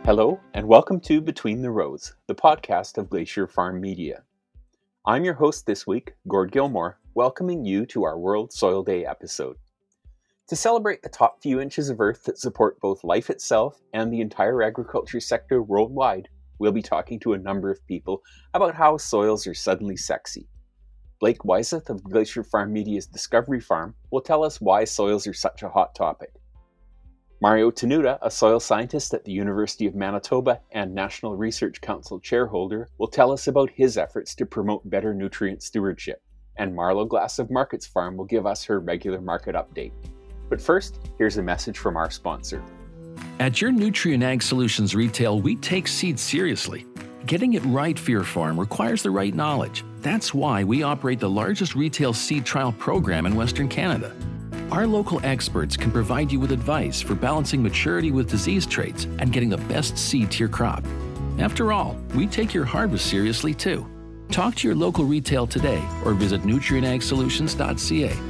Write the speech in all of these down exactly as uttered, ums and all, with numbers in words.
Hello, and welcome to Between the Rows, the podcast of Glacier Farm Media. I'm your host this week, Gord Gilmore, welcoming you to our World Soil Day episode. To celebrate the top few inches of earth that support both life itself and the entire agriculture sector worldwide, we'll be talking to a number of people about how soils are suddenly sexy. Blake Wyseth of Glacier Farm Media's Discovery Farm will tell us why soils are such a hot topic. Mario Tenuta, a soil scientist at the University of Manitoba and National Research Council chairholder, will tell us about his efforts to promote better nutrient stewardship. And Marlo Glass of Markets Farm will give us her regular market update. But first, here's a message from our sponsor. At your Nutrien Ag Solutions retail, we take seeds seriously. Getting it right for your farm requires the right knowledge. That's why we operate the largest retail seed trial program in Western Canada. Our local experts can provide you with advice for balancing maturity with disease traits and getting the best seed to your crop. After all, we take your harvest seriously too. Talk to your local retail today or visit nutrien ag solutions dot c a.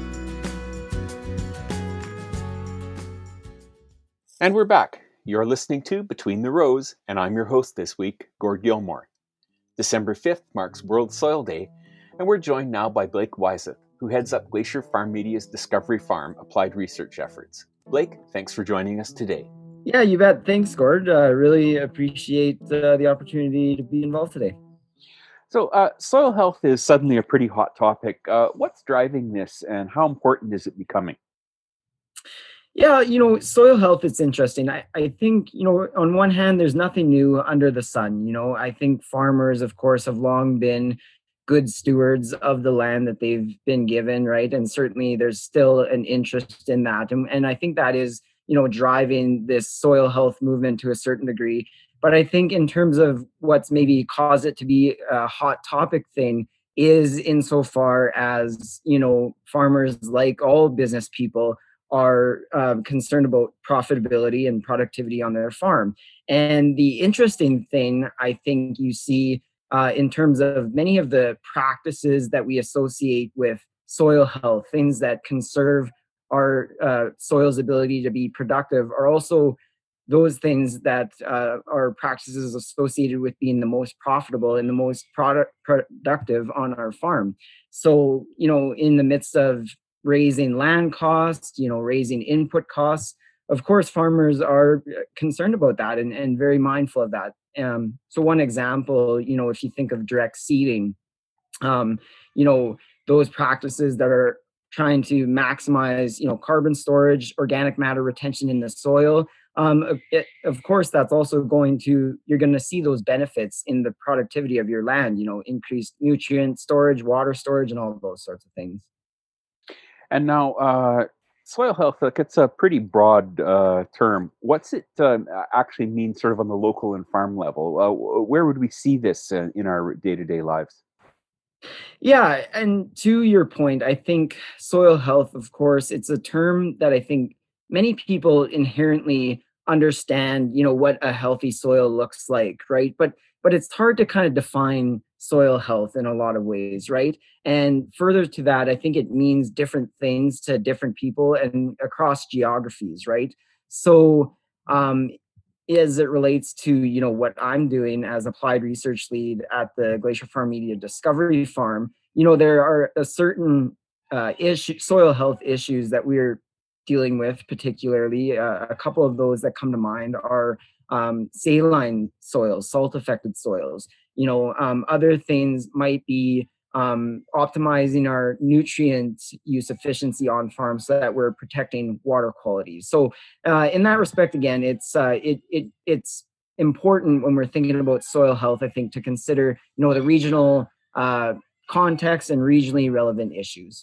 And we're back. You're listening to Between the Rows, and I'm your host this week, Gord Gilmore. December fifth marks World Soil Day, and we're joined now by Blake Wyseth, who heads up Glacier Farm Media's Discovery Farm applied research efforts. Blake, thanks for joining us today. Yeah, you bet. Thanks, Gord. I uh, really appreciate uh, the opportunity to be involved today. So, uh, soil health is suddenly a pretty hot topic. Uh, what's driving this, and how important is it becoming? Yeah, you know, soil health is interesting. I, I think, you know, on one hand, there's nothing new under the sun. You know, I think farmers, of course, have long been good stewards of the land that they've been given, right? And certainly there's still an interest in that. And, and I think that is, you know, driving this soil health movement to a certain degree. But I think in terms of what's maybe caused it to be a hot topic thing is insofar as, you know, farmers, like all business people, are um, concerned about profitability and productivity on their farm. And the interesting thing I think you see uh, in terms of many of the practices that we associate with soil health, things that conserve our uh, soil's ability to be productive, are also those things that uh, are practices associated with being the most profitable and the most product productive on our farm. So, you know, in the midst of raising land costs, you know, raising input costs, of course, farmers are concerned about that and, and very mindful of that. Um, so one example, you know, if you think of direct seeding, um, you know, those practices that are trying to maximize, you know, carbon storage, organic matter retention in the soil, um, it, of course, that's also going to, you're going to see those benefits in the productivity of your land, you know, increased nutrient storage, water storage, and all of those sorts of things. And now, uh, soil health, like it's a pretty broad uh, term. What's it um, actually mean sort of on the local and farm level? Uh, where would we see this uh, in our day-to-day lives? Yeah, and to your point, I think soil health, of course, it's a term that I think many people inherently understand, you know, what a healthy soil looks like, right? But but it's hard to kind of define soil health in a lot of ways, right? And further to that, I think it means different things to different people and across geographies, right? So um, as it relates to, you know, what I'm doing as applied research lead at the Glacier Farm Media Discovery Farm, you know, there are a certain uh, issue, soil health issues that we're dealing with, particularly. Uh, a couple of those that come to mind are um, saline soils, salt-affected soils. You know, um, other things might be um, optimizing our nutrient use efficiency on farms so that we're protecting water quality. So, uh, in that respect, again, it's uh, it it it's important when we're thinking about soil health, I think, to consider, you know, the regional uh, context and regionally relevant issues.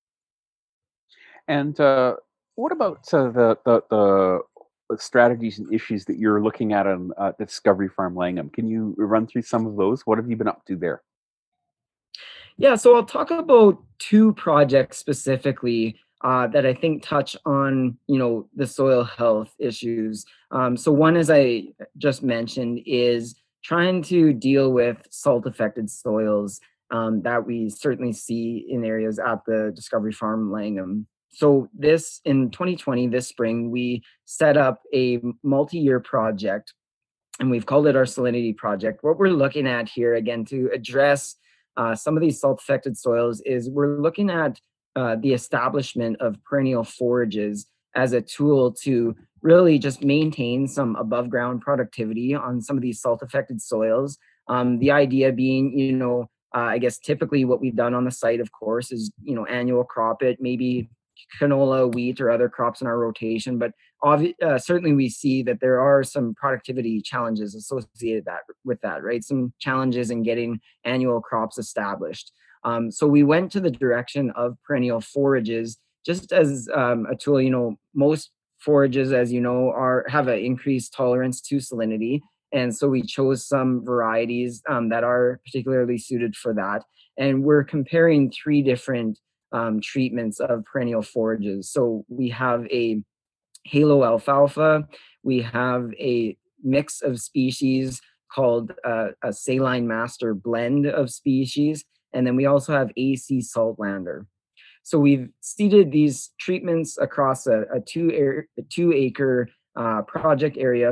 And uh, what about uh, the, the the the strategies and issues that you're looking at on uh, the Discovery Farm Langham? Can you run through some of those? What have you been up to there? Yeah, so I'll talk about two projects specifically uh, that I think touch on, you know, the soil health issues. Um, so one, as I just mentioned, is trying to deal with salt-affected soils um, that we certainly see in areas at the Discovery Farm Langham. So this, in twenty twenty, this spring, we set up a multi-year project and we've called it our Salinity Project. What we're looking at here, again, to address uh, some of these salt-affected soils is we're looking at uh, the establishment of perennial forages as a tool to really just maintain some above ground productivity on some of these salt-affected soils. Um, the idea being, you know, uh, I guess typically what we've done on the site, of course, is, you know, annual crop it, maybe canola, wheat, or other crops in our rotation. But obvi- uh, certainly we see that there are some productivity challenges associated that with that, right? Some challenges in getting annual crops established. Um, so we went to the direction of perennial forages just as um, a tool. You know, most forages, as you know, are have an increased tolerance to salinity. And so we chose some varieties um, that are particularly suited for that. And we're comparing three different um, treatments of perennial forages. So we have a halo alfalfa, we have a mix of species called uh, a saline master blend of species, and then we also have A C saltlander. So we've seeded these treatments across a, a two, air, a two acre uh, project area,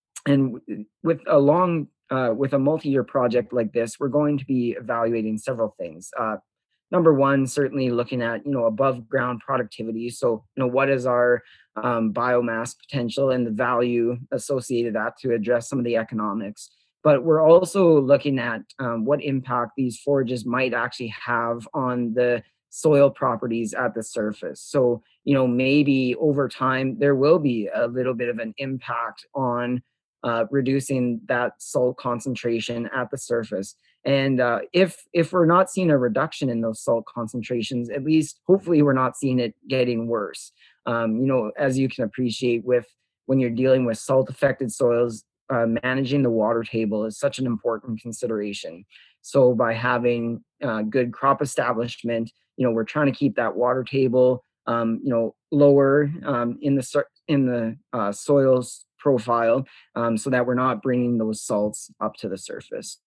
and with a long uh, with a multi-year project like this, we're going to be evaluating several things. Uh, number one, certainly looking at, you know, above ground productivity. So, you know, what is our um, biomass potential and the value associated that to address some of the economics. But we're also looking at um, what impact these forages might actually have on the soil properties at the surface. So, you know, maybe over time there will be a little bit of an impact on uh, reducing that salt concentration at the surface. And uh, if if we're not seeing a reduction in those salt concentrations, at least hopefully we're not seeing it getting worse. Um, you know, as you can appreciate, with when you're dealing with salt affected soils, uh, managing the water table is such an important consideration. So by having uh, good crop establishment, you know, we're trying to keep that water table, um, you know, lower um, in the in the uh, soils profile, um, so that we're not bringing those salts up to the surface.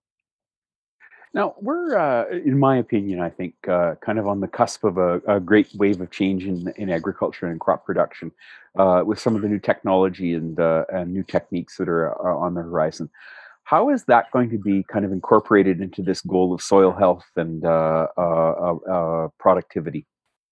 Now, we're, uh, in my opinion, I think, uh, kind of on the cusp of a, a great wave of change in, in agriculture and crop production uh, with some of the new technology and, uh, and new techniques that are uh, on the horizon. How is that going to be kind of incorporated into this goal of soil health and uh, uh, uh, uh, productivity?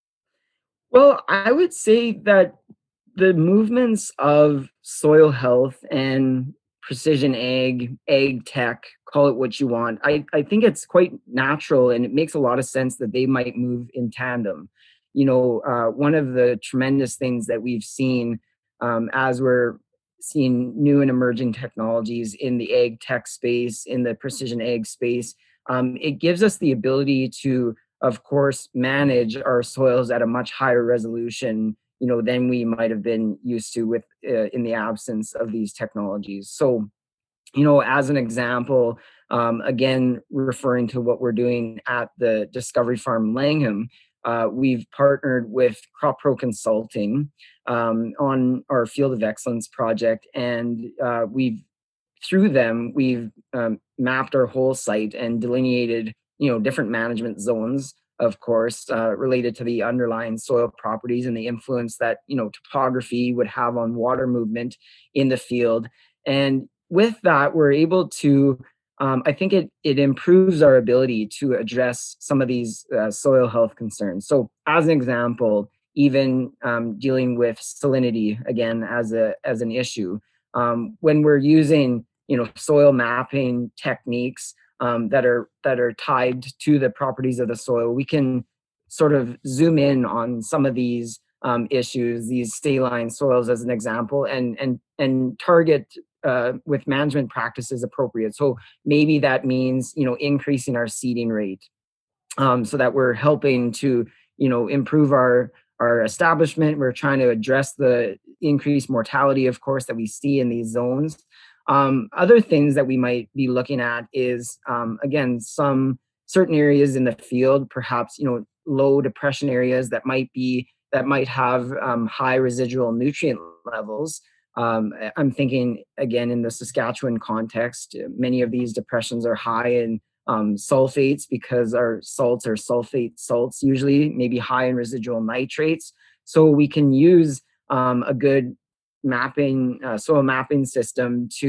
Well, I would say that the movements of soil health and precision ag, ag tech, call it what you want, I, I think it's quite natural and it makes a lot of sense that they might move in tandem. You know, uh, one of the tremendous things that we've seen um, as we're seeing new and emerging technologies in the ag tech space, in the precision ag space, um, it gives us the ability to, of course, manage our soils at a much higher resolution, you know, than we might have been used to with uh, in the absence of these technologies. So, you know, as an example, um, again, referring to what we're doing at the Discovery Farm Langham, uh, we've partnered with Crop Pro Consulting um, on our Field of Excellence project, and uh, we've through them we've um, mapped our whole site and delineated, you know, different management zones, of course, uh, related to the underlying soil properties and the influence that, you know, topography would have on water movement in the field. And with that, we're able to, um, I think it it improves our ability to address some of these uh, soil health concerns. So, as an example, even um, dealing with salinity again as a as an issue, um, when we're using, you know, soil mapping techniques um, that are that are tied to the properties of the soil, we can sort of zoom in on some of these um, issues, these saline soils as an example, and and and target uh, with management practices appropriate. So maybe that means, you know, increasing our seeding rate, um, so that we're helping to, you know, improve our our establishment. We're trying to address the increased mortality, of course, that we see in these zones. Um, other things that we might be looking at is, um, again, some certain areas in the field, perhaps, you know, low depression areas that might be that might have um, high residual nutrient levels. Um, I'm thinking again in the Saskatchewan context, many of these depressions are high in um, sulfates because our salts are sulfate salts, usually maybe high in residual nitrates. So we can use um, a good mapping, uh, soil mapping system to,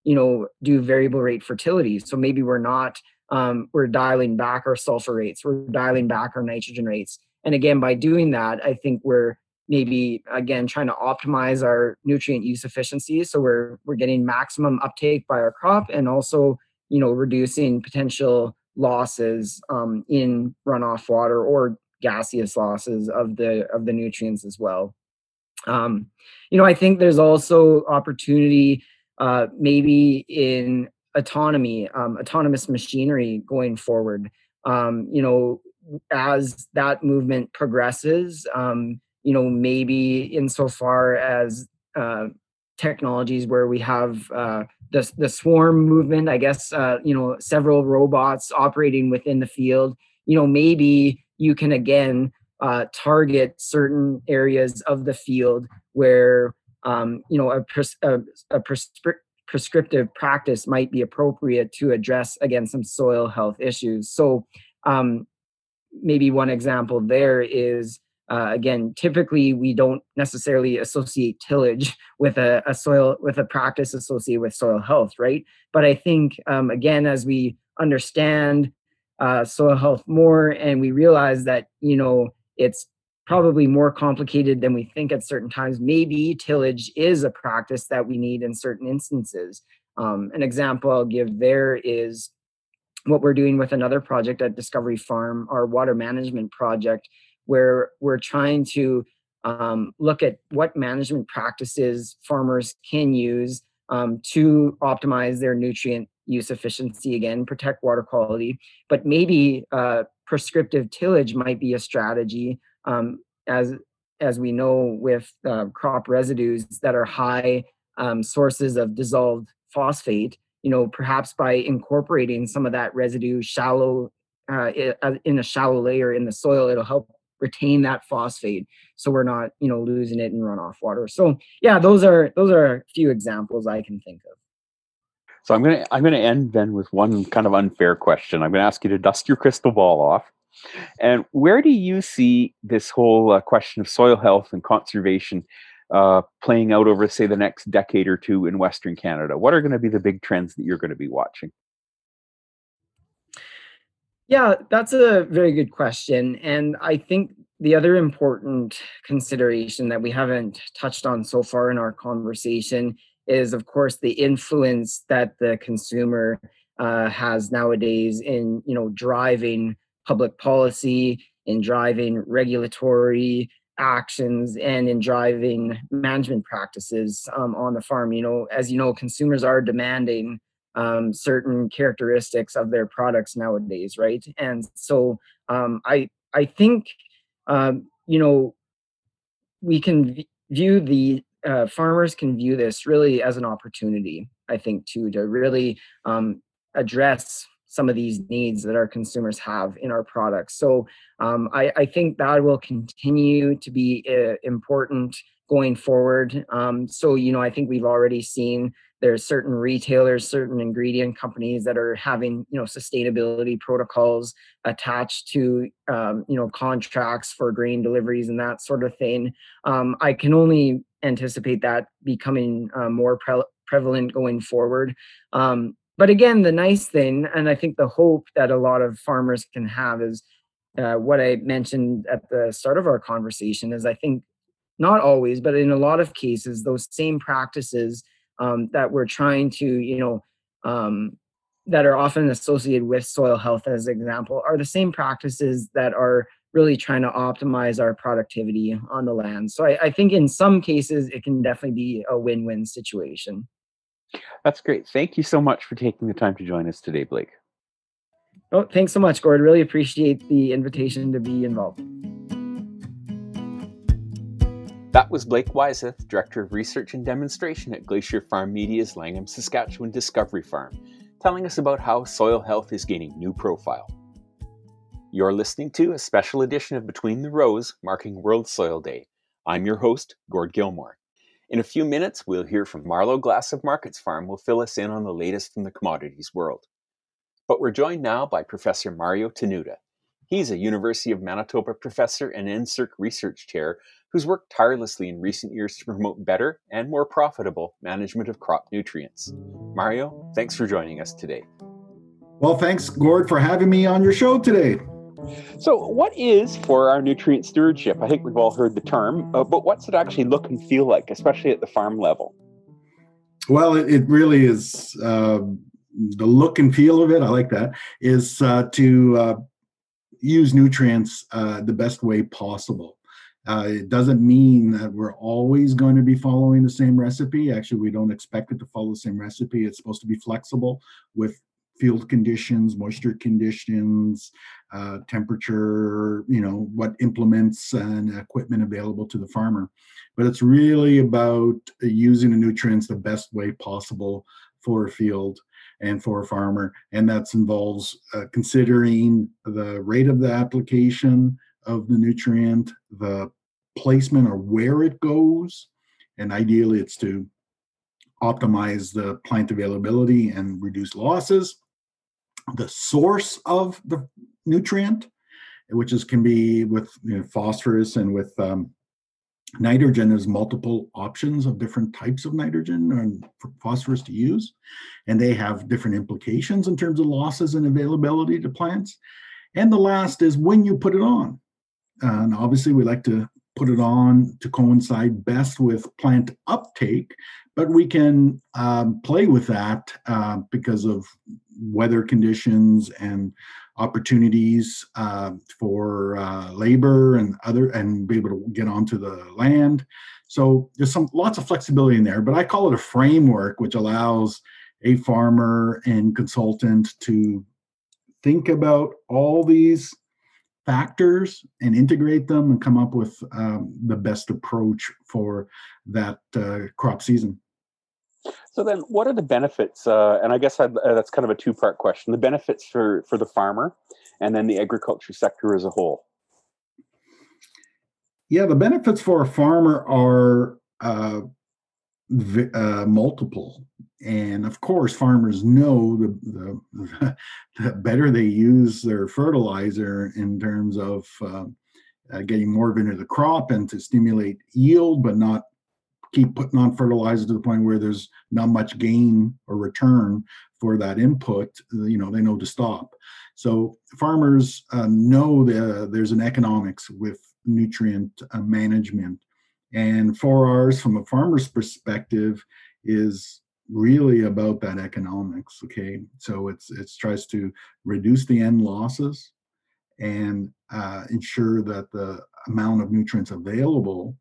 you know, do variable rate fertility. So maybe we're not, um, we're dialing back our sulfur rates, we're dialing back our nitrogen rates. And again, by doing that, I think we're maybe, again, trying to optimize our nutrient use efficiency. So we're, we're getting maximum uptake by our crop, and also, you know, reducing potential losses um, in runoff water or gaseous losses of the, of the nutrients as well. Um, you know, I think there's also opportunity uh, maybe in autonomy, um, autonomous machinery going forward. Um, you know, as that movement progresses, um, you know, maybe insofar as uh, technologies where we have uh, the, the swarm movement, I guess, uh, you know, several robots operating within the field, you know, maybe you can again uh, target certain areas of the field where um, you know a, pres- a, a prescri- prescriptive practice might be appropriate to address again some soil health issues. So um, maybe one example there is uh, again, typically we don't necessarily associate tillage with a, a soil with a practice associated with soil health, right? But I think um, again, as we understand uh, soil health more, and we realize that you know it's probably more complicated than we think at certain times, maybe tillage is a practice that we need in certain instances. Um, an example I'll give there is what we're doing with another project at Discovery Farm, our water management project, where we're trying to um, look at what management practices farmers can use um, to optimize their nutrient use efficiency, again, protect water quality. But maybe uh, prescriptive tillage might be a strategy, um, as as we know with uh, crop residues that are high um, sources of dissolved phosphate. You know, perhaps by incorporating some of that residue shallow uh, in a shallow layer in the soil, it'll help retain that phosphate, so we're not, you know, losing it in runoff water. So yeah, those are those are a few examples I can think of. So I'm gonna I'm gonna end then with one kind of unfair question. I'm gonna ask you to dust your crystal ball off. And where do you see this whole uh, question of soil health and conservation uh, playing out over, say, the next decade or two in Western Canada? What are going to be the big trends that you're going to be watching? Yeah, that's a very good question. And I think the other important consideration that we haven't touched on so far in our conversation is, of course, the influence that the consumer uh, has nowadays in, you know, driving public policy, in driving regulatory actions, and in driving management practices um, on the farm. You know, as you know, consumers are demanding um, certain characteristics of their products nowadays, right? And so um, I I think um, you know we can v- view the uh, farmers can view this really as an opportunity. I think too, to really um, address some of these needs that our consumers have in our products. So um, I, I think that will continue to be uh, important going forward. Um, so you know, I think we've already seen there's certain retailers, certain ingredient companies that are having, you know, sustainability protocols attached to, um, you know, contracts for grain deliveries and that sort of thing. Um, I can only anticipate that becoming uh, more pre- prevalent going forward. Um, but again, the nice thing, and I think the hope that a lot of farmers can have is uh, what I mentioned at the start of our conversation is I think not always, but in a lot of cases, those same practices um, that we're trying to, you know, um, that are often associated with soil health, as an example, are the same practices that are really trying to optimize our productivity on the land. So I, I think in some cases, it can definitely be a win-win situation. That's great. Thank you so much for taking the time to join us today, Blake. Oh, thanks so much, Gord. Really appreciate the invitation to be involved. That was Blake Wyseth, Director of Research and Demonstration at Glacier Farm Media's Langham, Saskatchewan Discovery Farm, telling us about how soil health is gaining new profile. You're listening to a special edition of Between the Rows, marking World Soil Day. I'm your host, Gord Gilmore. In a few minutes, we'll hear from Marlo Glass of Markets Farm, who will fill us in on the latest from the commodities world. But we're joined now by Professor Mario Tenuta. He's a University of Manitoba professor and N S E R C research chair who's worked tirelessly in recent years to promote better and more profitable management of crop nutrients. Mario, thanks for joining us today. Well, thanks, Gord, for having me on your show today. So what is for our nutrient stewardship? I think we've all heard the term, uh, but what's it actually look and feel like, especially at the farm level? Well, it, it really is, uh, the look and feel of it, I like that, is uh, to uh, use nutrients uh, the best way possible. Uh, it doesn't mean that we're always going to be following the same recipe. Actually, we don't expect it to follow the same recipe. It's supposed to be flexible with field conditions, moisture conditions, uh, temperature, you know, what implements and equipment available to the farmer. But it's really about using the nutrients the best way possible for a field and for a farmer. And that involves uh, considering the rate of the application of the nutrient, the placement or where it goes, and ideally it's to optimize the plant availability and reduce losses. The source of the nutrient, which is can be with you know, phosphorus and with um, nitrogen. There's multiple options of different types of nitrogen and phosphorus to use, and they have different implications in terms of losses and availability to plants. And the last is when you put it on. Uh, and obviously we like to put it on to coincide best with plant uptake, but we can um, play with that uh, because of weather conditions and opportunities uh, for uh, labor and other, and be able to get onto the land. So there's some lots of flexibility in there, but I call it a framework which allows a farmer and consultant to think about all these factors and integrate them and come up with um, the best approach for that uh, crop season. So then what are the benefits? Uh, and I guess I'd, uh, that's kind of a two-part question. The benefits for, for the farmer and then the agriculture sector as a whole. Yeah, the benefits for a farmer are uh, v- uh, multiple. And of course, farmers know the, the, the better they use their fertilizer in terms of uh, uh, getting more of it into the crop and to stimulate yield, but not keep putting on fertilizer to the point where there's not much gain or return for that input, you know, they know to stop. So farmers uh, know that there's an economics with nutrient uh, management. And four R's from a farmer's perspective is really about that economics, okay? So it's it tries to reduce the end losses and uh, ensure that the amount of nutrients available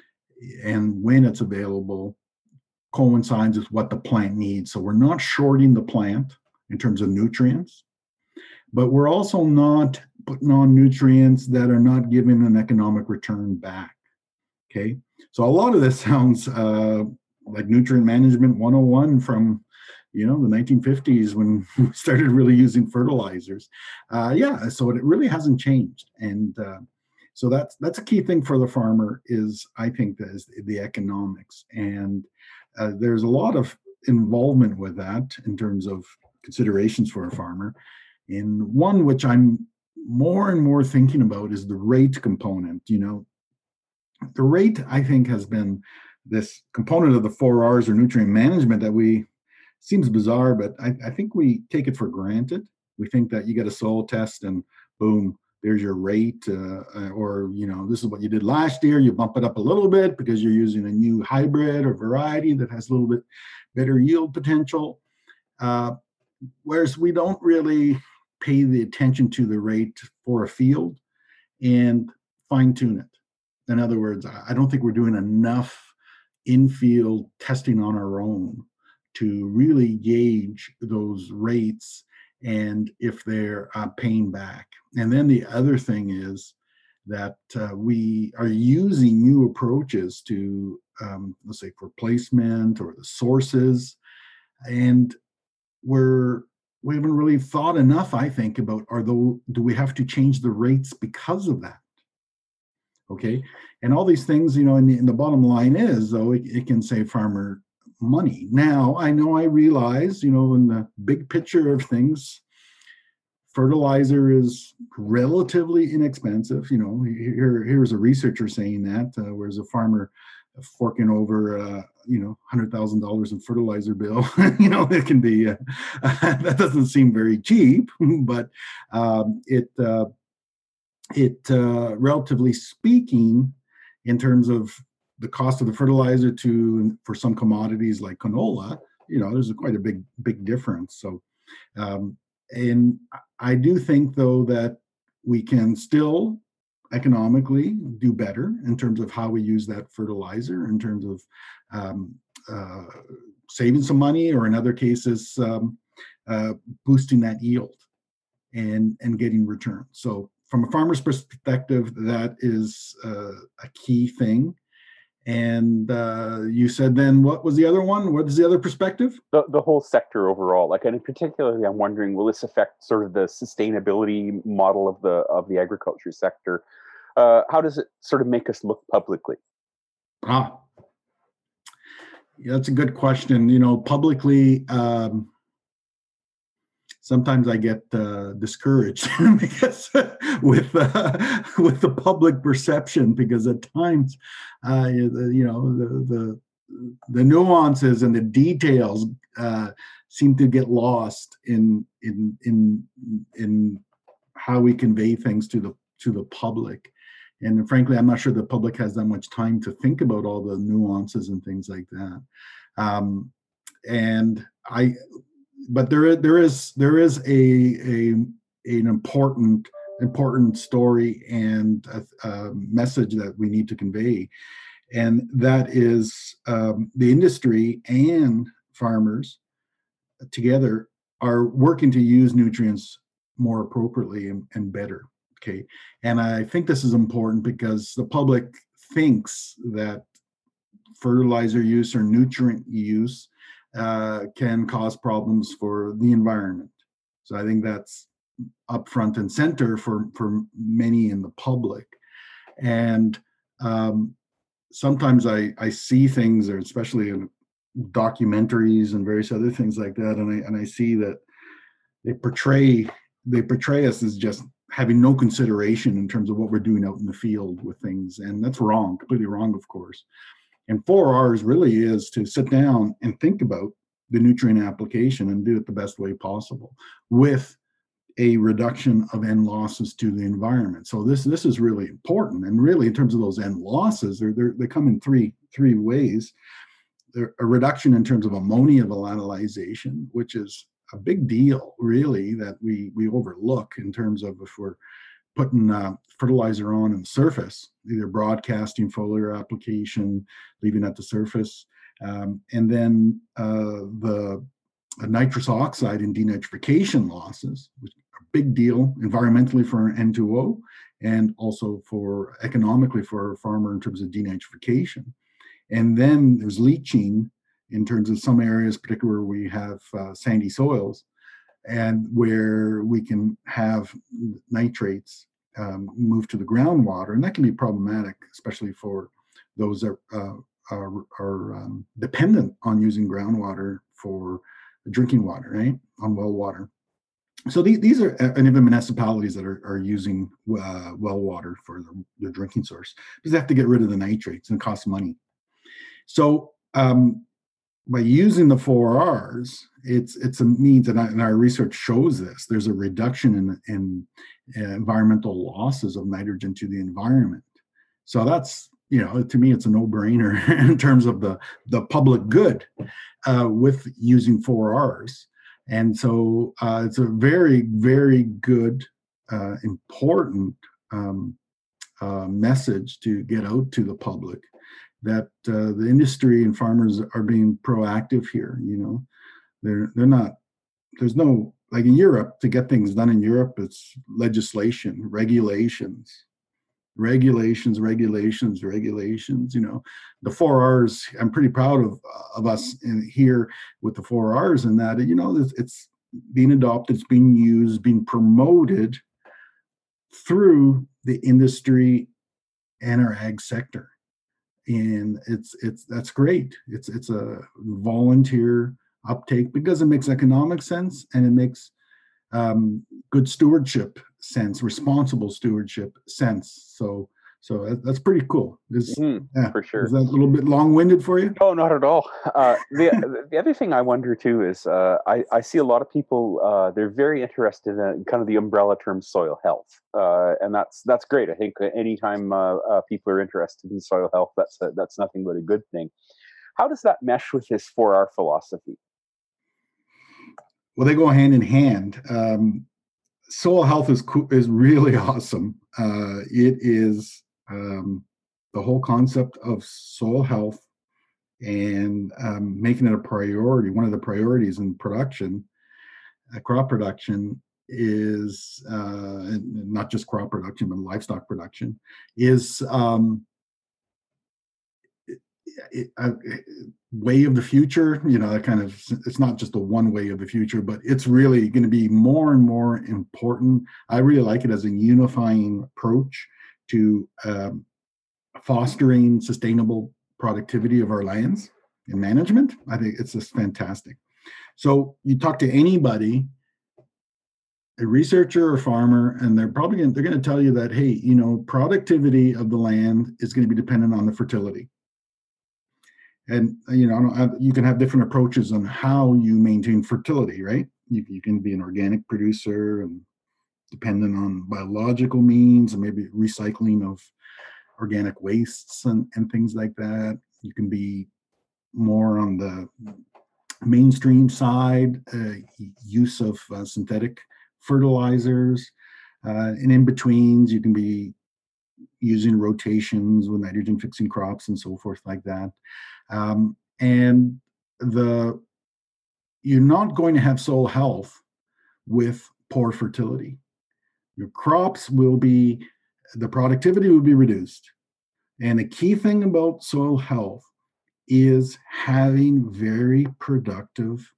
and when it's available coincides with what the plant needs. So we're not shorting the plant in terms of nutrients, but we're also not putting on nutrients that are not giving an economic return back, okay? So a lot of this sounds uh, like nutrient management one oh one from, you know, the nineteen fifties when we started really using fertilizers. Uh, yeah, so it really hasn't changed. And uh, So that's that's a key thing for the farmer is, I think, that is the economics. And uh, there's a lot of involvement with that in terms of considerations for a farmer. And one which I'm more and more thinking about is the rate component. You know, the rate, I think, has been this component of the four R's or nutrient management that we, seems bizarre, but I, I think we take it for granted. We think that you get a soil test and boom, there's your rate, uh, or, you know, this is what you did last year. You bump it up a little bit because you're using a new hybrid or variety that has a little bit better yield potential. Uh, whereas we don't really pay the attention to the rate for a field and fine tune it. In other words, I don't think we're doing enough in-field testing on our own to really gauge those rates and if they're uh, paying back. And then the other thing is that uh, we are using new approaches to, um, let's say, for placement or the sources, and we're we haven't really thought enough, I think, about are those, do we have to change the rates because of that? Okay, and all these things, you know, and the, and the bottom line is, though, it, it can save farmer money. Now, I know I realize, you know, in the big picture of things, fertilizer is relatively inexpensive. You know, here here's a researcher saying that, uh, whereas a farmer forking over, uh, you know, one hundred thousand dollars in fertilizer bill, you know, it can be, uh, that doesn't seem very cheap, but um, it, uh, it uh, relatively speaking, in terms of the cost of the fertilizer to, for some commodities like canola, you know, there's a quite a big, big difference. So, um, and I do think, though, that we can still economically do better in terms of how we use that fertilizer, in terms of um, uh, saving some money, or in other cases, um, uh, boosting that yield and, and getting return. So from a farmer's perspective, that is uh, a key thing. And uh, you said then, what was the other one? What is the other perspective? The, the whole sector overall, like, and particularly, I'm wondering, will this affect sort of the sustainability model of the of the agriculture sector? Uh, how does it sort of make us look publicly? Ah, yeah, that's a good question. You know, publicly, um, sometimes I get uh, discouraged because with uh, with the public perception, because at times, uh, you know, the, the the nuances and the details uh, seem to get lost in in in in how we convey things to the to the public. And frankly, I'm not sure the public has that much time to think about all the nuances and things like that. Um, and I. But there is there is there is a a an important important story and a, a message that we need to convey, and that is um, the industry and farmers together are working to use nutrients more appropriately and, and better. Okay, and I think this is important because the public thinks that fertilizer use or nutrient use Uh, can cause problems for the environment. So I think that's up front and center for, for many in the public. And um, sometimes I, I see things, or especially in documentaries and various other things like that, and I and I see that they portray they portray us as just having no consideration in terms of what we're doing out in the field with things, and that's wrong, completely wrong, of course. And four R's really is to sit down and think about the nutrient application and do it the best way possible with a reduction of end losses to the environment. So this this is really important. And really, in terms of those end losses, they're, they're, they come in three three ways. They're a reduction in terms of ammonia volatilization, which is a big deal, really, that we we overlook in terms of if we're putting uh, fertilizer on in the surface, either broadcasting foliar application, leaving at the surface, um, and then uh, the uh, nitrous oxide and denitrification losses, which are a big deal environmentally for N two O and also for economically for a farmer in terms of denitrification. And then there's leaching in terms of some areas, particularly where we have uh, sandy soils, and where we can have nitrates um, move to the groundwater, and that can be problematic, especially for those that uh, are, are um, dependent on using groundwater for drinking water, right, on well water. So the, these are, and even municipalities that are, are using uh, well water for the, their drinking source, because they have to get rid of the nitrates and it costs money. So um, by using the four R's, it's it's a means, and, I, and our research shows this. There's a reduction in, in uh, environmental losses of nitrogen to the environment. So that's, you know, to me, it's a no-brainer in terms of the the public good uh, with using four R's. And so uh, it's a very, very good, uh, important um, uh, message to get out to the public, that uh, the industry and farmers are being proactive here. You know, they're they're not. There's no, like in Europe, to get things done in Europe, it's legislation, regulations, regulations, regulations, regulations. You know, the four R's. I'm pretty proud of of us in here with the four R's, in that, you know, it's, it's being adopted, it's being used, being promoted through the industry and our ag sector. And it's it's that's great. It's it's a volunteer uptake because it makes economic sense, and it makes um, good stewardship sense, responsible stewardship sense. So, so that, that's pretty cool. Is Mm-hmm, yeah, for sure. Is that a little bit long-winded for you? No, not at all. Uh, the the other thing I wonder too is uh, I I see a lot of people uh, they're very interested in kind of the umbrella term soil health, uh, and that's that's great. I think anytime uh, uh, people are interested in soil health, that's a, that's nothing but a good thing. How does that mesh with this four R philosophy? Well, they go hand in hand. Um, soil health is co- is really awesome. Uh, it is um, the whole concept of soil health and um, making it a priority. One of the priorities in production, uh, crop production, is uh, not just crop production, but livestock production, is um, a way of the future. You know, that kind of, it's not just a one way of the future, but it's really going to be more and more important. I really like it as a unifying approach to um, fostering sustainable productivity of our lands and management. I think it's just fantastic. So you talk to anybody, a researcher or farmer, and they're probably gonna, they're going to tell you that, hey, you know, productivity of the land is going to be dependent on the fertility. And you know, you can have different approaches on how you maintain fertility, right? You, you can be an organic producer and dependent on biological means and maybe recycling of organic wastes and, and things like that. You can be more on the mainstream side, uh, use of uh, synthetic fertilizers, uh, and in betweens, you can be using rotations with nitrogen fixing crops and so forth like that. Um, and the you're not going to have soil health with poor fertility. Your crops will be, the productivity will be reduced. And the key thing about soil health is having very productive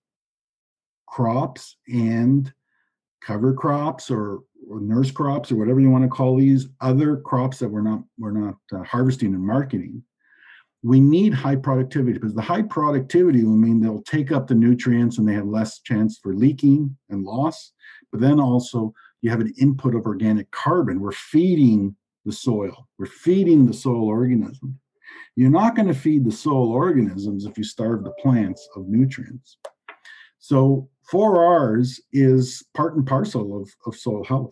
crops and cover crops or, or nurse crops or whatever you want to call these other crops that we're not we're not uh, harvesting and marketing. We need high productivity because the high productivity will mean they'll take up the nutrients and they have less chance for leaking and loss. But then also you have an input of organic carbon. We're feeding the soil. We're feeding the soil organisms. You're not going to feed the soil organisms if you starve the plants of nutrients. So four R's is part and parcel of, of soil health.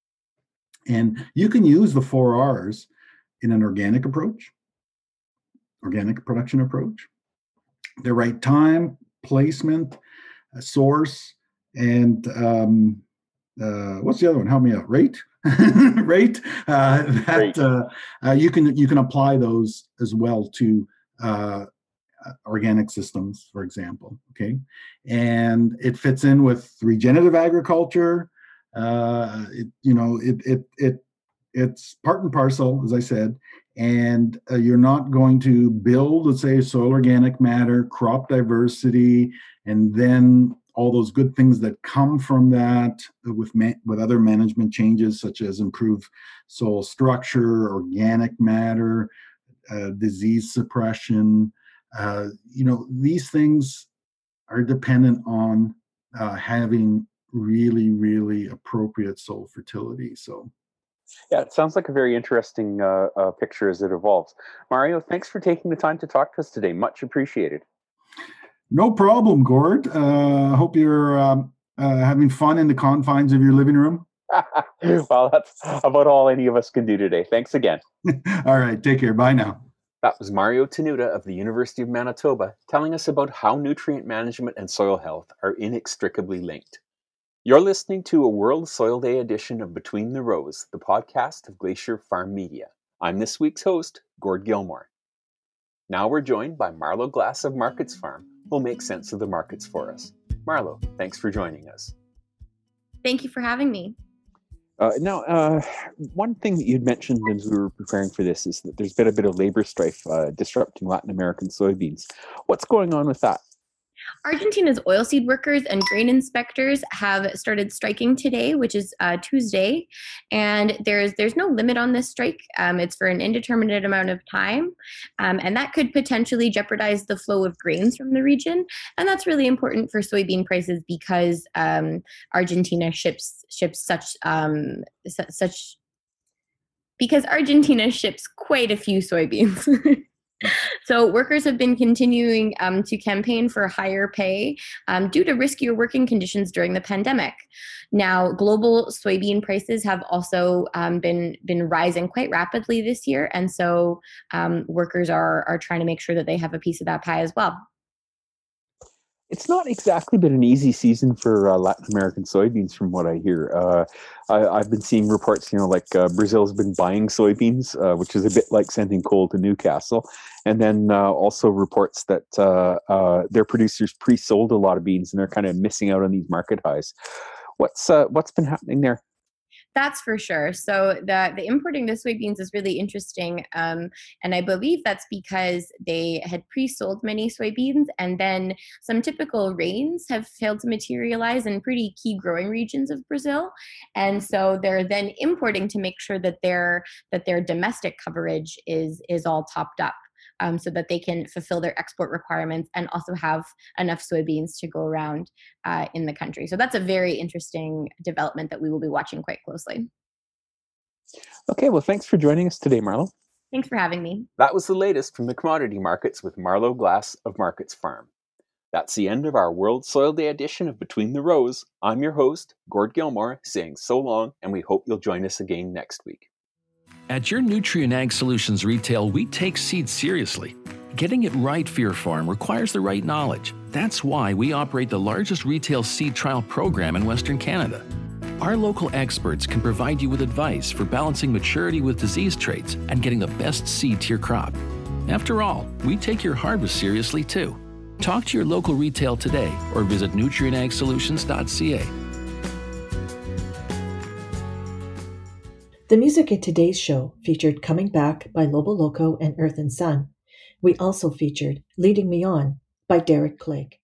And you can use the four R's in an organic approach, organic production approach, the right time, placement, uh, source, and um, uh, what's the other one? Help me out. Rate, rate. Uh, that uh, uh, you can you can apply those as well to uh, organic systems, for example. Okay, and it fits in with regenerative agriculture. Uh, it, you know, it it it it's part and parcel, as I said. And uh, you're not going to build, let's say, soil organic matter, crop diversity, and then all those good things that come from that with ma- with other management changes, such as improved soil structure, organic matter, uh, disease suppression. Uh, you know, these things are dependent on uh, having really, really appropriate soil fertility. So. Yeah, it sounds like a very interesting uh, uh, picture as it evolves. Mario, thanks for taking the time to talk to us today. Much appreciated. No problem, Gord. I uh, hope you're um, uh, having fun in the confines of your living room. Well, that's about all any of us can do today. Thanks again. All right, take care. Bye now. That was Mario Tenuta of the University of Manitoba telling us about how nutrient management and soil health are inextricably linked. You're listening to a World Soil Day edition of Between the Rows, the podcast of Glacier Farm Media. I'm this week's host, Gord Gilmore. Now we're joined by Marlo Glass of Markets Farm, who'll make sense of the markets for us. Marlo, thanks for joining us. Thank you for having me. Uh, now, uh, one thing that you'd mentioned as we were preparing for this is that there's been a bit of labor strife uh, disrupting Latin American soybeans. What's going on with that? Argentina's oilseed workers and grain inspectors have started striking today, which is uh, Tuesday, and there's there's no limit on this strike. Um, it's for an indeterminate amount of time, um, and that could potentially jeopardize the flow of grains from the region. And that's really important for soybean prices because um, Argentina ships ships such um, su- such because Argentina ships quite a few soybeans. So workers have been continuing um, to campaign for higher pay um, due to riskier working conditions during the pandemic. Now, global soybean prices have also um, been been rising quite rapidly this year, and so um, workers are are trying to make sure that they have a piece of that pie as well. It's not exactly been an easy season for uh, Latin American soybeans, from what I hear. Uh, I, I've been seeing reports, you know, like uh, Brazil's been buying soybeans, uh, which is a bit like sending coal to Newcastle, and then uh, also reports that uh, uh, their producers pre-sold a lot of beans and they're kind of missing out on these market highs. What's uh, what's been happening there? That's for sure. So the the importing the soybeans is really interesting, um, and I believe that's because they had pre-sold many soybeans, and then some typical rains have failed to materialize in pretty key growing regions of Brazil, and so they're then importing to make sure that their that their domestic coverage is is all topped up. Um, so that they can fulfill their export requirements and also have enough soybeans to go around uh, in the country. So that's a very interesting development that we will be watching quite closely. Okay, well, thanks for joining us today, Marlo. Thanks for having me. That was the latest from the commodity markets with Marlo Glass of Markets Farm. That's the end of our World Soil Day edition of Between the Rows. I'm your host, Gord Gilmore, saying so long, and we hope you'll join us again next week. At your Nutrien Ag Solutions retail, we take seed seriously. Getting it right for your farm requires the right knowledge. That's why we operate the largest retail seed trial program in Western Canada. Our local experts can provide you with advice for balancing maturity with disease traits and getting the best seed to your crop. After all, we take your harvest seriously too. Talk to your local retail today or visit nutrien ag solutions dot c a. The music at today's show featured Coming Back by Lobo Loco and Earth and Sun. We also featured Leading Me On by Derek Clegg.